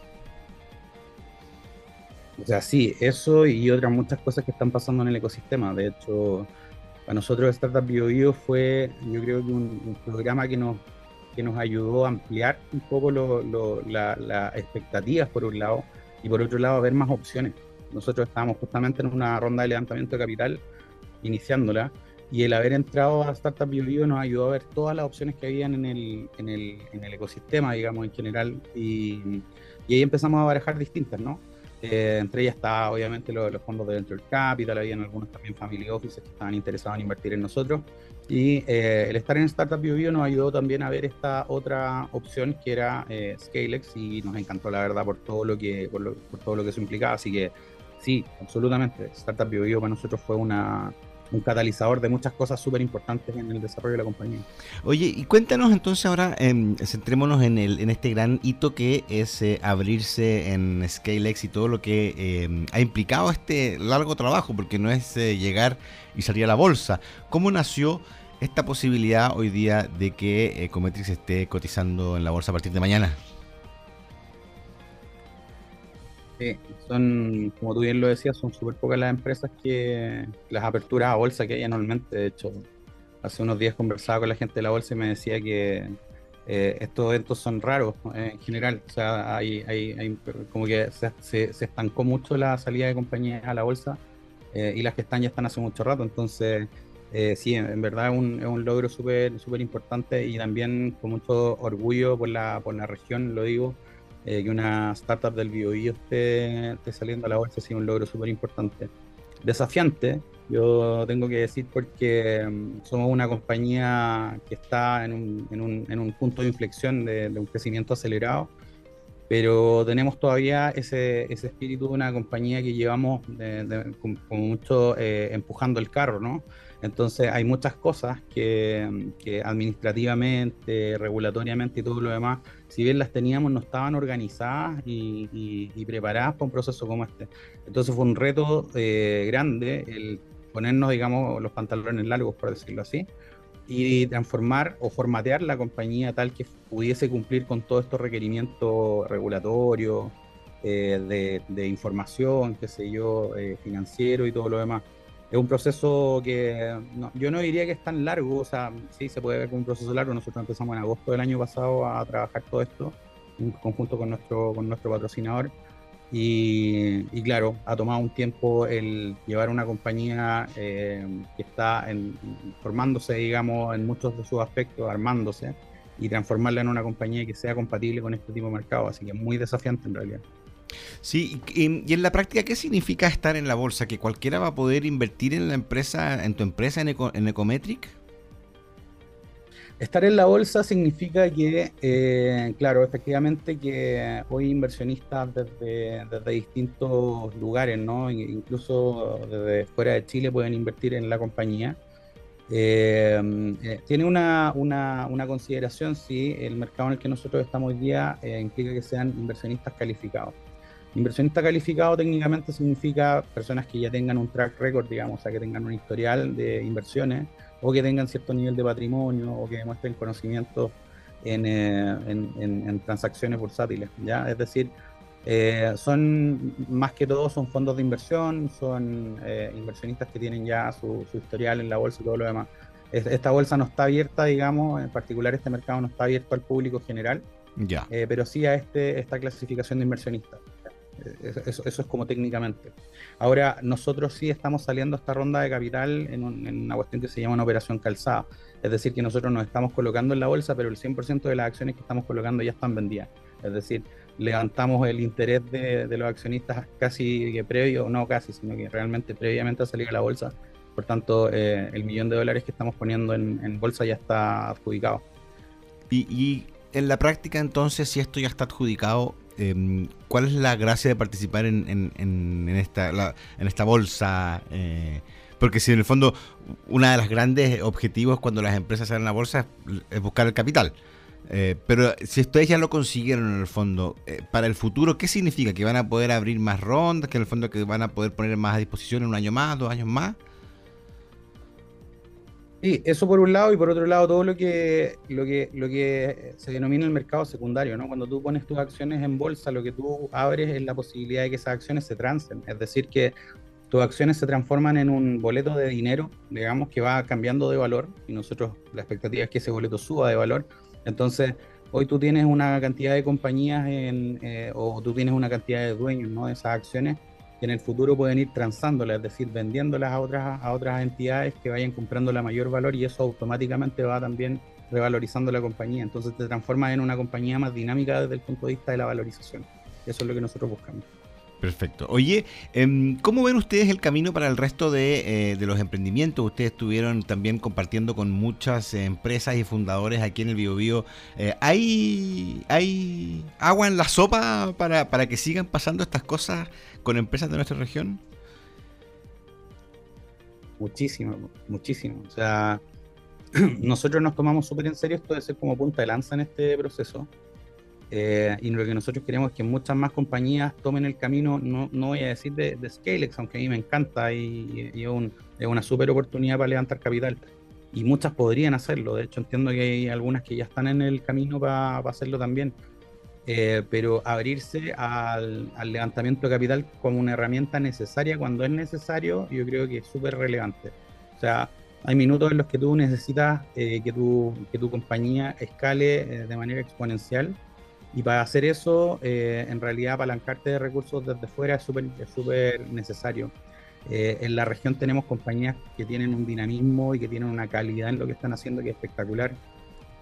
F: O sea, sí, eso y otras muchas cosas que están pasando en el ecosistema. De hecho, para nosotros Startup BioBio fue, yo creo que un, un programa que nos, que nos ayudó a ampliar un poco lo, lo, la, las expectativas por un lado, y por otro lado a ver más opciones. Nosotros estábamos justamente en una ronda de levantamiento de capital, iniciándola, y el haber entrado a Startup BioBio nos ayudó a ver todas las opciones que habían en el, en el, en el ecosistema, digamos, en general, y, y ahí empezamos a barajar distintas, ¿no? Eh, entre ellas está obviamente lo, los fondos de Venture Capital, habían algunos también family offices que estaban interesados en invertir en nosotros, y eh, el estar en Startup BioBio nos ayudó también a ver esta otra opción que era eh, ScaleX, y nos encantó la verdad por todo lo que, por, lo, por todo lo que eso implicaba. Así que sí, absolutamente, Startup BioBio para nosotros fue una... un catalizador de muchas cosas súper importantes en el desarrollo de la compañía.
B: Oye, y cuéntanos entonces ahora, eh, centrémonos en, el, en este gran hito que es eh, abrirse en ScaleX y todo lo que eh, ha implicado este largo trabajo, porque no es eh, llegar y salir a la bolsa. ¿Cómo nació esta posibilidad hoy día de que Ecometric esté cotizando en la bolsa a partir de mañana?
F: Sí, son, como tú bien lo decías, son súper pocas las empresas que, las aperturas a bolsa que hay anualmente. De hecho, hace unos días conversaba con la gente de la bolsa y me decía que eh, estos eventos son raros eh, en general. O sea, hay, hay, hay como que se, se, se estancó mucho la salida de compañías a la bolsa, eh, y las que están ya están hace mucho rato. Entonces, eh, sí, en, en verdad es un, es un logro súper súper importante, y también con mucho orgullo por la, por la región, lo digo. Eh, que una startup del BioBio esté, esté saliendo a la bolsa, ha sido un logro súper importante. desafiante, yo tengo que decir, porque mm, somos una compañía que está en un, en un, en un punto de inflexión de, de un crecimiento acelerado, pero tenemos todavía ese, ese espíritu de una compañía que llevamos de, de, con, con mucho eh, empujando el carro, ¿no? Entonces hay muchas cosas que, que administrativamente, regulatoriamente y todo lo demás, si bien las teníamos, no estaban organizadas y, y, y preparadas para un proceso como este. Entonces fue un reto eh, grande el ponernos, digamos, los pantalones largos, por decirlo así, y transformar o formatear la compañía tal que pudiese cumplir con todos estos requerimientos regulatorios, eh, de, de información, qué sé yo, eh, financiero y todo lo demás. Es un proceso que no, yo no diría que es tan largo, o sea, sí se puede ver como un proceso largo. Nosotros empezamos en agosto del año pasado a trabajar todo esto en conjunto con nuestro, con nuestro patrocinador. Y, y claro, ha tomado un tiempo el llevar una compañía eh, que está en, formándose, digamos, en muchos de sus aspectos, armándose, y transformarla en una compañía que sea compatible con este tipo de mercado. Así que es muy desafiante en realidad.
B: Sí, y, y en la práctica, ¿qué significa estar en la bolsa? ¿Que cualquiera va a poder invertir en la empresa, en tu empresa, en, Eco, en Ecometric?
F: Estar en la bolsa significa que, eh, claro, efectivamente que hoy inversionistas desde, desde distintos lugares, ¿no? Incluso desde fuera de Chile pueden invertir en la compañía. Eh, eh, tiene una, una, una consideración, sí, el mercado en el que nosotros estamos hoy día eh, implica que sean inversionistas calificados. Inversionista calificado técnicamente significa personas que ya tengan un track record, digamos, o sea, que tengan un historial de inversiones, o que tengan cierto nivel de patrimonio, o que demuestren conocimientos en, eh, en, en, en transacciones bursátiles, ¿ya? Es decir, eh, son, más que todo, son fondos de inversión, son eh, inversionistas que tienen ya su, su historial en la bolsa y todo lo demás. Esta bolsa no está abierta, digamos, en particular este mercado no está abierto al público general,
B: ya.
F: eh, pero sí a este, esta clasificación de inversionistas. Eso, eso es como técnicamente. Ahora, nosotros sí estamos saliendo a esta ronda de capital en, un, en una cuestión que se llama una operación calzada. Es decir, que nosotros nos estamos colocando en la bolsa, pero el cien por ciento de las acciones que estamos colocando ya están vendidas. Es decir, levantamos el interés de, de los accionistas casi que previo, no casi, sino que realmente previamente a salir a la bolsa. Por tanto, eh, el millón de dólares que estamos poniendo en, en bolsa ya está adjudicado.
B: Y, y en la práctica, entonces, si esto ya está adjudicado, Eh, ¿cuál es la gracia de participar en, en, en, en, esta, la, en esta bolsa? Eh, porque si en el fondo uno de los grandes objetivos cuando las empresas salen a la bolsa es, es buscar el capital. Eh, pero si ustedes ya lo consiguieron en el fondo, eh, para el futuro, ¿qué significa? ¿Que van a poder abrir más rondas? ¿Que en el fondo que van a poder poner más a disposición en un año más, dos años más?
F: Sí, eso por un lado, y por otro lado todo lo que, lo que, lo que se denomina el mercado secundario, ¿no? Cuando tú pones tus acciones en bolsa, lo que tú abres es la posibilidad de que esas acciones se transen, es decir, que tus acciones se transforman en un boleto de dinero, digamos, que va cambiando de valor, y nosotros la expectativa es que ese boleto suba de valor. Entonces, hoy tú tienes una cantidad de compañías en, eh, o tú tienes una cantidad de dueños, ¿no?, de esas acciones, que en el futuro pueden ir transándolas, es decir, vendiéndolas a otras, a otras entidades que vayan comprando la mayor valor, y eso automáticamente va también revalorizando la compañía. Entonces te transformas en una compañía más dinámica desde el punto de vista de la valorización. Eso es lo que nosotros buscamos.
B: Perfecto. Oye, ¿cómo ven ustedes el camino para el resto de, eh, de los emprendimientos? Ustedes estuvieron también compartiendo con muchas eh, empresas y fundadores aquí en el Biobío. Eh, ¿hay, ¿Hay agua en la sopa para, para que sigan pasando estas cosas con empresas de nuestra región?
F: Muchísimo, muchísimo. O sea, nosotros nos tomamos súper en serio esto de ser como punta de lanza en este proceso. Eh, y lo que nosotros queremos es que muchas más compañías tomen el camino, no, no voy a decir de, de Scalex, aunque a mí me encanta y, y es, un, es una súper oportunidad para levantar capital. Y muchas podrían hacerlo. De hecho, entiendo que hay algunas que ya están en el camino para pa hacerlo también. Eh, pero abrirse al, al levantamiento de capital como una herramienta necesaria cuando es necesario, yo creo que es súper relevante. O sea, hay minutos en los que tú necesitas eh, que, tu, que tu compañía escale eh, de manera exponencial. Y para hacer eso, eh, en realidad apalancarte de recursos desde fuera es súper es súper necesario. Eh, en la región tenemos compañías que tienen un dinamismo y que tienen una calidad en lo que están haciendo que es espectacular.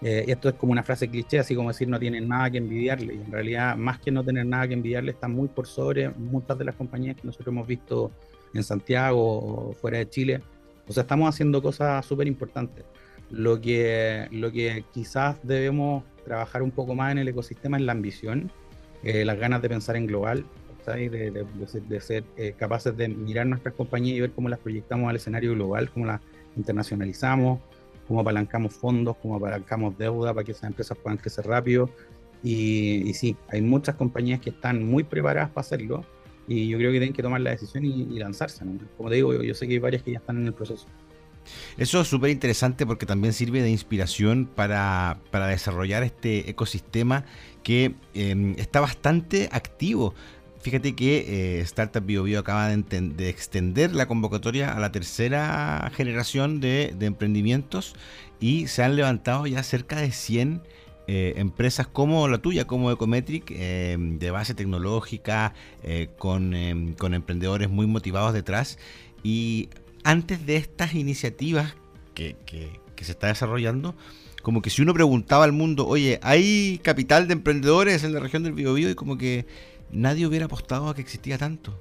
F: Eh, esto es como una frase cliché, así como decir no tienen nada que envidiarle, y en realidad más que no tener nada que envidiarle, están muy por sobre muchas de las compañías que nosotros hemos visto en Santiago o fuera de Chile. O sea, estamos haciendo cosas súper importantes. Lo que, lo que quizás debemos trabajar un poco más en el ecosistema es la ambición, eh, las ganas de pensar en global, ¿sabes? De, de, de ser, de ser eh, capaces de mirar nuestras compañías y ver cómo las proyectamos al escenario global, cómo las internacionalizamos, cómo apalancamos fondos, cómo apalancamos deuda para que esas empresas puedan crecer rápido. Y, y sí, hay muchas compañías que están muy preparadas para hacerlo y yo creo que tienen que tomar la decisión y, y lanzarse, ¿no? Como te digo, yo, yo sé que hay varias que ya están en el proceso.
B: Eso es súper interesante porque también sirve de inspiración para, para desarrollar este ecosistema que eh, está bastante activo. Fíjate que eh, Startup BioBio acaba de, enten- de extender la convocatoria a la tercera generación de, de emprendimientos y se han levantado ya cerca de cien eh, empresas como la tuya, como Ecometric, eh, de base tecnológica, eh, con, eh, con emprendedores muy motivados detrás. Y antes de estas iniciativas que, que, que se está desarrollando, como que si uno preguntaba al mundo, oye, ¿hay capital de emprendedores en la región del Biobío? Y como que nadie hubiera apostado a que existía tanto.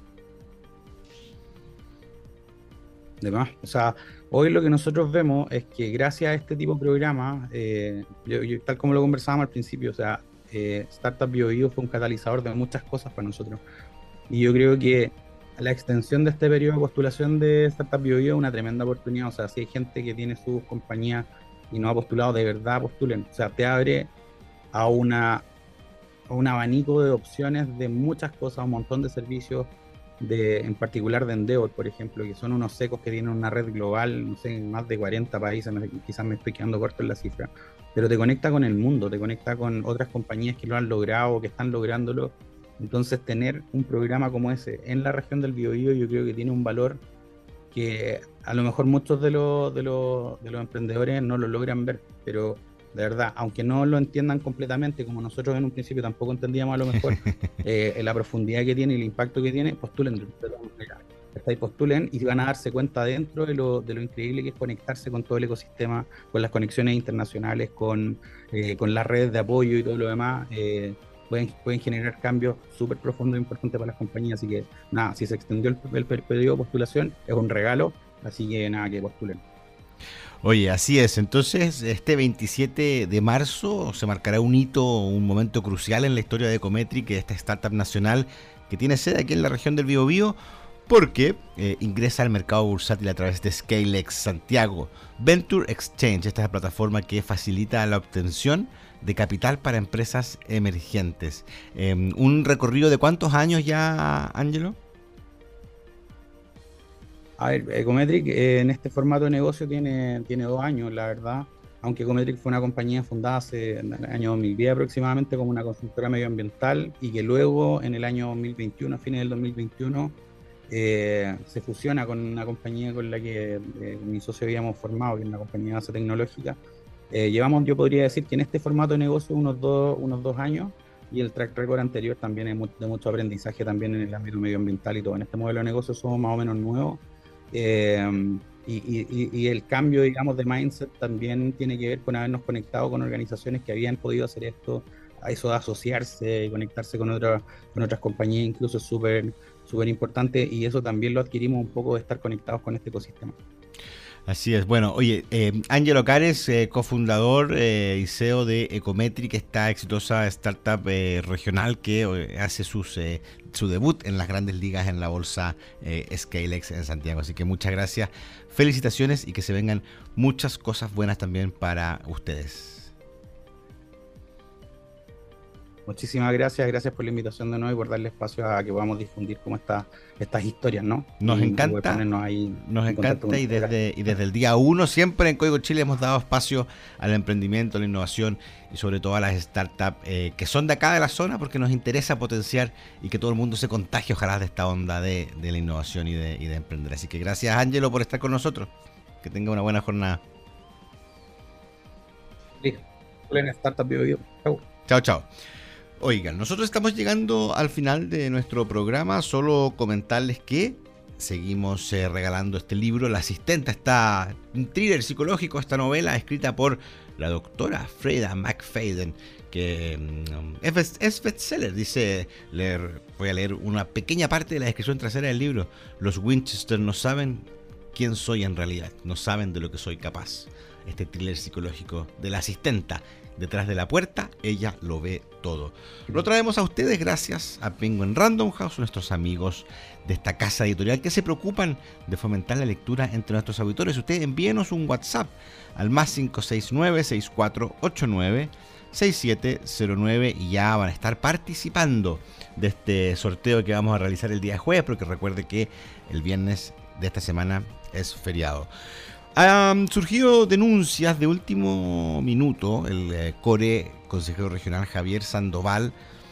F: De más. O sea, hoy lo que nosotros vemos es que gracias a este tipo de programas, eh, yo, yo, tal como lo conversábamos al principio, o sea, eh, Startup BioBio fue un catalizador de muchas cosas para nosotros. Y yo creo que la extensión de este periodo de postulación de Startup BioBio es una tremenda oportunidad. O sea, si hay gente que tiene sus compañías y no ha postulado, de verdad postulen. O sea, te abre a una a un abanico de opciones de muchas cosas, un montón de servicios, de, en particular de Endeavor, por ejemplo, que son unos secos que tienen una red global, no sé, en más de cuarenta países, no sé, quizás me estoy quedando corto en la cifra, pero te conecta con el mundo, te conecta con otras compañías que lo han logrado, que están lográndolo. Entonces tener un programa como ese en la región del Biobío yo creo que tiene un valor que a lo mejor muchos de los, de los, de los emprendedores no lo logran ver, pero de verdad, aunque no lo entiendan completamente, como nosotros en un principio tampoco entendíamos a lo mejor eh, la profundidad que tiene y el impacto que tiene, postulen de todas maneras. Ahí postulen y van a darse cuenta dentro de lo, de lo increíble que es conectarse con todo el ecosistema, con las conexiones internacionales, con, eh, con las redes de apoyo y todo lo demás. Eh, pueden, pueden generar cambios súper profundos e importantes para las compañías. Así que nada, si se extendió el, el periodo de postulación, es un regalo, así que nada, que postulen.
B: Oye, así es. Entonces, este veintisiete de marzo se marcará un hito, un momento crucial en la historia de Ecometric, esta startup nacional que tiene sede aquí en la región del Biobío, porque eh, ingresa al mercado bursátil a través de Scalex Santiago Venture Exchange. Esta es la plataforma que facilita la obtención de capital para empresas emergentes. Eh, ¿Un recorrido de cuántos años ya, Ángelo?
F: A ver, Ecometric eh, en este formato de negocio tiene, tiene dos años, la verdad. Aunque Ecometric fue una compañía fundada hace en el año dos mil diez aproximadamente como una consultora medioambiental y que luego en el año dos mil veintiuno, a fines del dos mil veintiuno, eh, se fusiona con una compañía con la que eh, mi socio habíamos formado, que es una compañía de base tecnológica. Eh, llevamos, yo podría decir que en este formato de negocio unos dos, unos dos años y el track record anterior también es de mucho aprendizaje también en el ámbito medioambiental y todo. En este modelo de negocio somos más o menos nuevos. Eh, y, y, y el cambio, digamos, de mindset también tiene que ver con habernos conectado con organizaciones que habían podido hacer esto, a eso de asociarse y conectarse con, otra, con otras compañías, incluso es súper súper importante, y eso también lo adquirimos un poco de estar conectados con este ecosistema.
B: Así es. Bueno, oye, eh, Ángelo Cares, eh, cofundador eh, y C E O de Ecometric, esta exitosa startup eh, regional que eh, hace sus, eh, su debut en las grandes ligas en la bolsa eh, Scalex en Santiago. Así que muchas gracias, felicitaciones y que se vengan muchas cosas buenas también para ustedes.
F: Muchísimas gracias, gracias por la invitación de nuevo y por darle espacio a que podamos difundir como esta, estas historias, ¿no?
B: Nos
F: y
B: encanta,
F: ahí
B: nos encanta y desde, y desde el día uno siempre en Código Chile hemos dado espacio al emprendimiento, a la innovación y sobre todo a las startups eh, que son de acá de la zona porque nos interesa potenciar y que todo el mundo se contagie ojalá de esta onda de, de la innovación y de, y de emprender. Así que gracias Ángelo por estar con nosotros, que tenga una buena jornada.
F: Sí, en Startup BioBio. Chau.
B: Chao, chao. Oigan, nosotros estamos llegando al final de nuestro programa. Solo comentarles que seguimos eh, regalando este libro. La asistenta está un thriller psicológico, esta novela escrita por la doctora Freda McFadden, que um, es, es bestseller. Dice, leer, voy a leer una pequeña parte de la descripción trasera del libro. Los Winchester no saben quién soy en realidad, no saben de lo que soy capaz. Este thriller psicológico de la asistenta. Detrás de la puerta, ella lo ve todo. Lo traemos a ustedes gracias a Penguin Random House, nuestros amigos de esta casa editorial que se preocupan de fomentar la lectura entre nuestros auditores. Ustedes envíenos un WhatsApp al más cinco seis nueve, seis cuatro ocho nueve, seis siete cero nueve y ya van a estar participando de este sorteo que vamos a realizar el día jueves, porque recuerde que el viernes de esta semana es feriado. Han surgido denuncias de último minuto. El eh, core, consejero regional Javier Sandoval,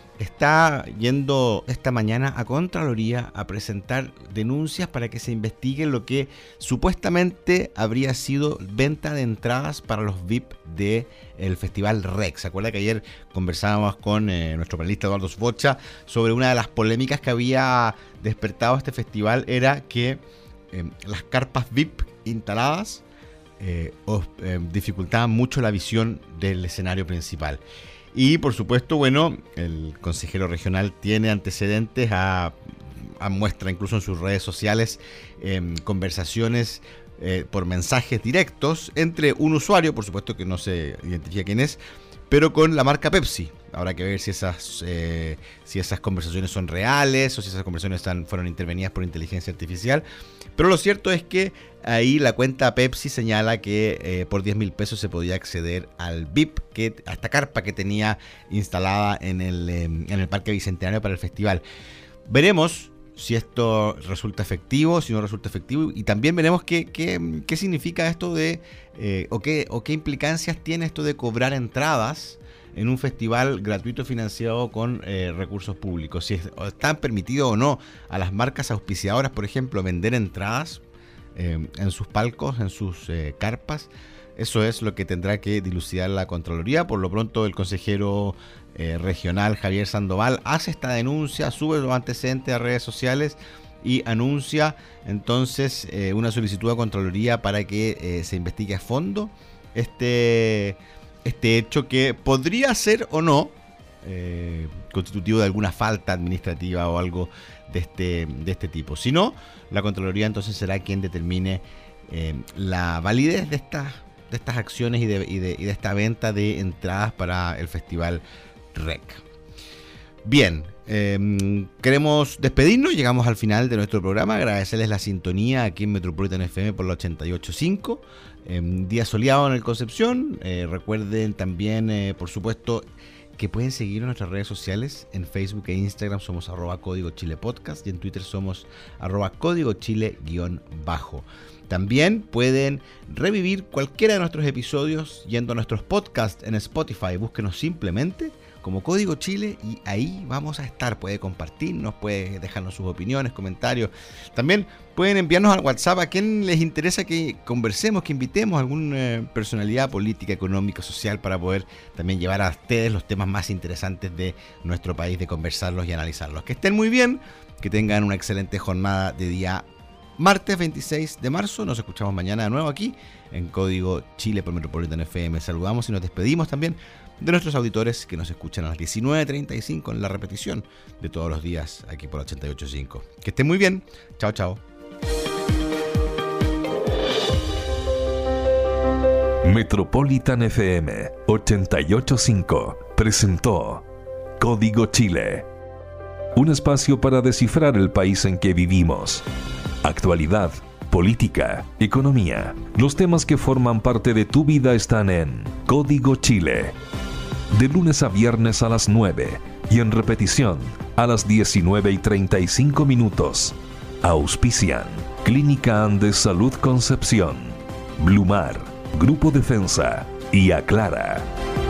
B: está yendo esta mañana a Contraloría a presentar denuncias para que se investigue lo que supuestamente habría sido venta de entradas para los V I P del Festival R E C. ¿Se acuerda que ayer conversábamos con eh, nuestro panelista Eduardo Svocha sobre una de las polémicas que había despertado este festival? Era que eh, las carpas V I P instaladas eh, os, eh, dificultaban mucho la visión del escenario principal. Y por supuesto, bueno, el consejero regional tiene antecedentes, a, a muestra incluso en sus redes sociales eh, conversaciones eh, por mensajes directos entre un usuario, por supuesto que no se identifica quién es, pero con la marca Pepsi. Habrá que ver si esas, eh, si esas conversaciones son reales o si esas conversaciones están, fueron intervenidas por inteligencia artificial. Pero lo cierto es que ahí la cuenta Pepsi señala que eh, por diez mil pesos se podía acceder al V I P, que, a esta carpa que tenía instalada en el, eh, en el Parque Bicentenario para el festival. Veremos si esto resulta efectivo, si no resulta efectivo, y también veremos qué, qué, qué significa esto de, eh, o, qué, o qué implicancias tiene esto de cobrar entradas en un festival gratuito financiado con eh, recursos públicos. Si es, están permitido o no a las marcas auspiciadoras, por ejemplo, vender entradas eh, en sus palcos, en sus eh, carpas. Eso es lo que tendrá que dilucidar la Contraloría. Por lo pronto, el consejero eh, regional Javier Sandoval hace esta denuncia, sube los antecedentes a redes sociales y anuncia entonces eh, una solicitud a Contraloría para que eh, se investigue a fondo este... Este hecho que podría ser o no eh, constitutivo de alguna falta administrativa o algo de este, de este tipo. Si no, la Contraloría entonces será quien determine eh, la validez de estas, de estas acciones y de, y, de, y de esta venta de entradas para el Festival R E C. Bien, eh, queremos despedirnos, llegamos al final de nuestro programa, agradecerles la sintonía aquí en Metropolitan F M por la ochenta y ocho punto cinco. Eh, día soleado en el Concepción. Eh, recuerden también, eh, por supuesto, que pueden seguir en nuestras redes sociales. En Facebook e Instagram somos arroba Código Chile Podcast y en Twitter somos arroba Código Chile guión bajo. También pueden revivir cualquiera de nuestros episodios yendo a nuestros podcasts en Spotify. Búsquenos simplemente como Código Chile y ahí vamos a estar. Puede compartirnos, puede dejarnos sus opiniones, comentarios. También pueden enviarnos al WhatsApp a quien les interesa que conversemos, que invitemos a alguna eh, personalidad política, económica, social, para poder también llevar a ustedes los temas más interesantes de nuestro país, de conversarlos y analizarlos. Que estén muy bien, que tengan una excelente jornada de día martes veintiséis de marzo. Nos escuchamos mañana de nuevo aquí en Código Chile por Metropolitan F M. Saludamos y nos despedimos también de nuestros auditores que nos escuchan a las diecinueve treinta y cinco en la repetición de todos los días aquí por ochenta y ocho punto cinco. Que estén muy bien. Chao, chao.
A: Metropolitan F M ochenta y ocho punto cinco presentó Código Chile, un espacio para descifrar el país en que vivimos. Actualidad, política, economía. Los temas que forman parte de tu vida están en Código Chile. De lunes a viernes a las nueve y en repetición a las diecinueve y treinta y cinco minutos. Auspician Clínica Andes Salud Concepción, Blumar, Grupo Defensa y Aclara.